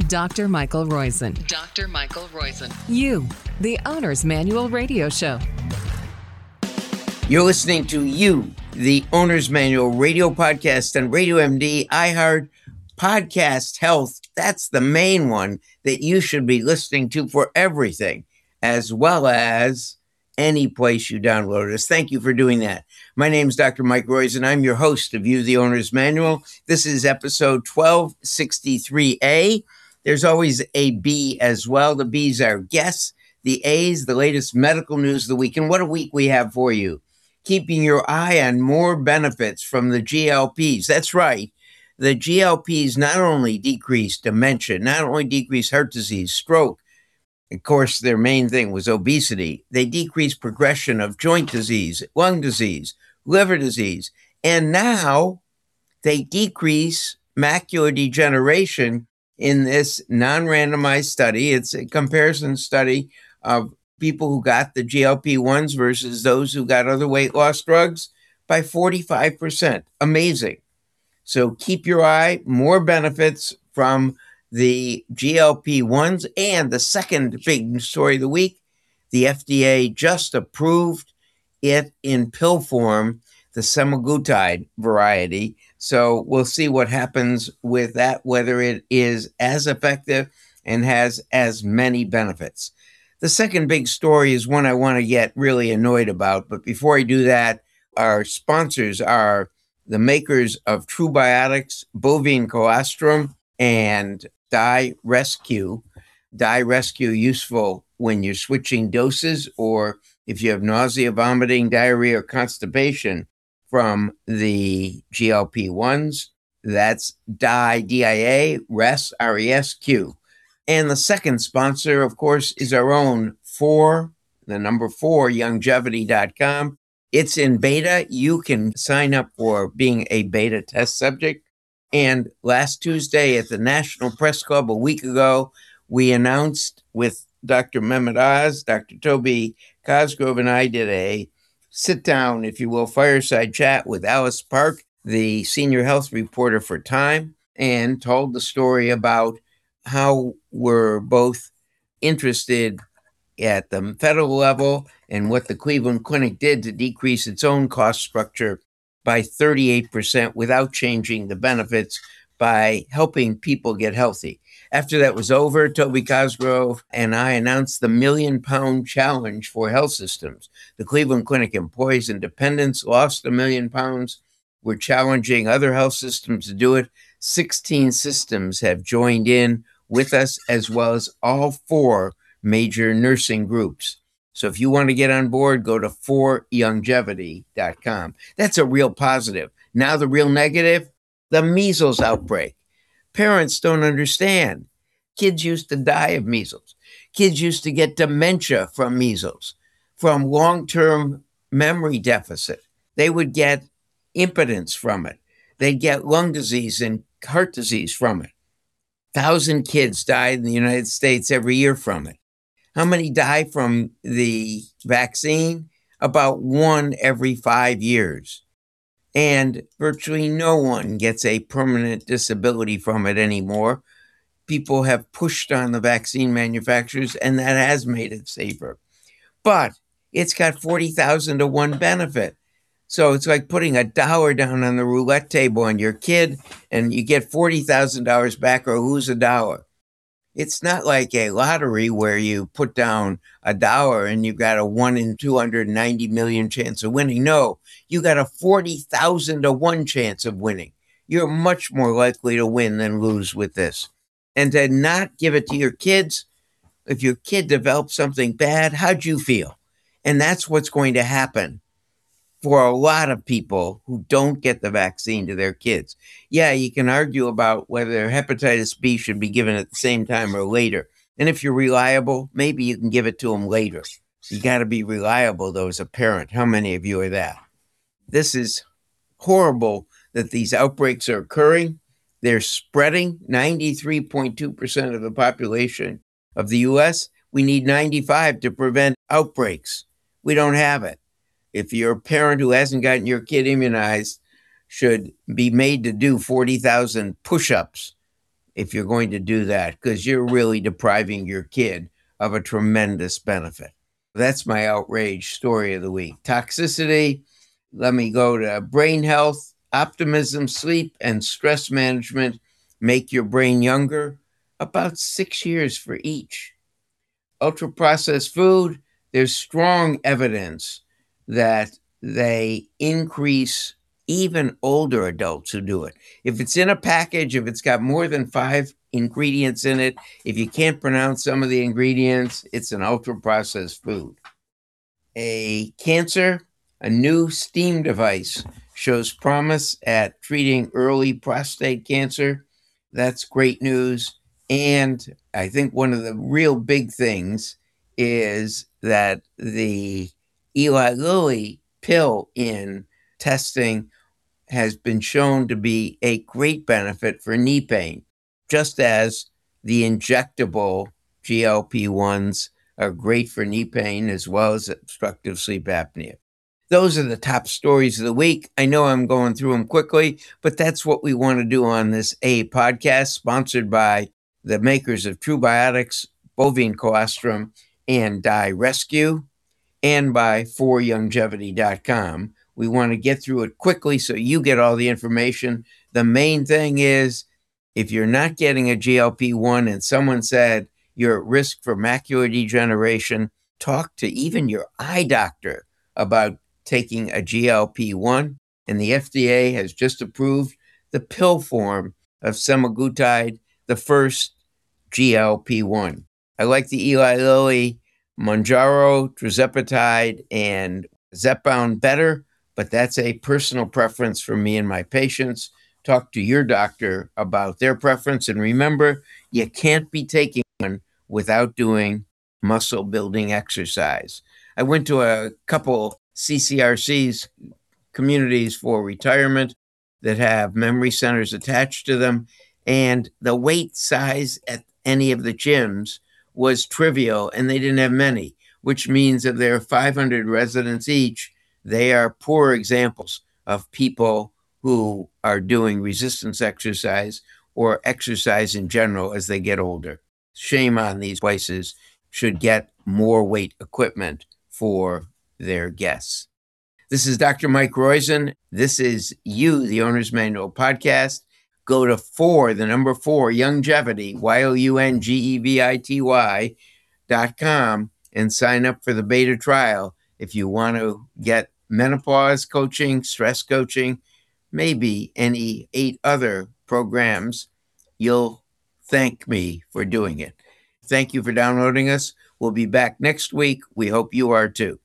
Dr. Michael Roizen. Dr. Michael Roizen. You, the Owner's Manual Radio Show. You're listening to You, the Owner's Manual Radio Podcast on Radio MD, iHeart, Podcast Health. That's the main one that you should be listening to for everything, as well as any place you download us. Thank you for doing that. My name is Dr. Mike Roizen, and I'm your host of You, the Owner's Manual. This is episode 1263A. There's always a B as well. The B's are guests, the A's, the latest medical news of the week. And what a week we have for you. Keeping your eye on more benefits from the GLPs. That's right. The GLPs not only decrease dementia, not only decrease heart disease, stroke. Of course, their main thing was obesity. They decrease progression of joint disease, lung disease, liver disease. And now they decrease macular degeneration in this non-randomized study. It's a comparison study of people who got the GLP-1s versus those who got other weight loss drugs by 45%. Amazing. So keep your eye, more benefits from the GLP-1s. And the second big story of the week, the FDA just approved it in pill form, the semaglutide variety. So we'll see what happens with that, whether it is as effective and has as many benefits. The second big story is one I want to get really annoyed about. But before I do that, our sponsors are the makers of True Biotics, bovine colostrum, and DiResQ. DiResQ useful when you're switching doses or if you have nausea, vomiting, diarrhea, or constipation from the GLP-1s. That's DIA, RES, R-E-S-Q. And the second sponsor, of course, is our own 4, Youngevity.com. It's in beta. You can sign up for being a beta test subject. And last Tuesday at the National Press Club a week ago, we announced with Dr. Mehmet Oz, Dr. Toby Cosgrove, and I did a sit-down, if you will, fireside chat with Alice Park, the senior health reporter for Time, and told the story about how we're both interested at the federal level and what the Cleveland Clinic did to decrease its own cost structure by 38% without changing the benefits by helping people get healthy. After that was over, Toby Cosgrove and I announced the £1 Million Challenge for health systems. The Cleveland Clinic employees and dependents lost £1 million. We're challenging other health systems to do it. 16 systems have joined in with us, as well as all 4 major nursing groups. So if you want to get on board, go to 4Youngevity.com. That's a real positive. Now the real negative, the measles outbreak. Parents don't understand. Kids used to die of measles. Kids used to get dementia from measles, from long-term memory deficit. They would get impotence from it. They'd get lung disease and heart disease from it. 1,000 kids died in the United States every year from it. How many die from the vaccine? About 1 every 5 years. And virtually no one gets a permanent disability from it anymore. People have pushed on the vaccine manufacturers, and that has made it safer. But it's got 40,000 to 1 benefit. So it's like putting $1 down on the roulette table on your kid, and you get $40,000 back or lose $1. It's not like a lottery where you put down $1 and you got a 1 in 290 million chance of winning. No, you got a 40,000 to 1 chance of winning. You're much more likely to win than lose with this. And to not give it to your kids, if your kid develops something bad, how'd you feel? And that's what's going to happen for a lot of people who don't get the vaccine to their kids. Yeah, you can argue about whether hepatitis B should be given at the same time or later. And if you're reliable, maybe you can give it to them later. You got to be reliable, though, as a parent. How many of you are that? This is horrible that these outbreaks are occurring. They're spreading. 93.2% of the population of the U.S. We need 95 to prevent outbreaks. We don't have it. If you're a parent who hasn't gotten your kid immunized, should be made to do 40,000 push-ups if you're going to do that, because you're really depriving your kid of a tremendous benefit. That's my outrage story of the week. Toxicity. Let me go to brain health, optimism, sleep, and stress management make your brain younger. About 6 years for each. Ultra processed food, there's strong evidence that they increase even older adults who do it. If it's in a package, if it's got more than 5 ingredients in it, if you can't pronounce some of the ingredients, it's an ultra processed food. A new STEAM device shows promise at treating early prostate cancer. That's great news. And I think one of the real big things is that the Eli Lilly pill in testing has been shown to be a great benefit for knee pain, just as the injectable GLP-1s are great for knee pain as well as obstructive sleep apnea. Those are the top stories of the week. I know I'm going through them quickly, but that's what we want to do on this podcast, sponsored by the makers of True Biotics, bovine colostrum, and Die Rescue, and by 4longevity.com. We want to get through it quickly so you get all the information. The main thing is, if you're not getting a GLP-1 and someone said you're at risk for macular degeneration, talk to even your eye doctor about taking a GLP-1. And the FDA has just approved the pill form of semaglutide, the first GLP-1. I like the Eli Lilly Mounjaro, tirzepatide, and Zepbound better, but that's a personal preference for me and my patients. Talk to your doctor about their preference. And remember, you can't be taking one without doing muscle building exercise. I went to a couple CCRCs, communities for retirement, that have memory centers attached to them, and the weight size at any of the gyms was trivial, and they didn't have many, which means of their 500 residents each, they are poor examples of people who are doing resistance exercise or exercise in general as they get older. Shame on these places, should get more weight equipment for their guests. This is Dr. Mike Roizen. This is the Owner's Manual podcast. Go to 4 Longevity, YOUNGEVITY.com, and sign up for the beta trial if you want to get menopause coaching, stress coaching, maybe any 8 other programs. You'll thank me for doing it. Thank you for downloading us. We'll be back next week. We hope you are too.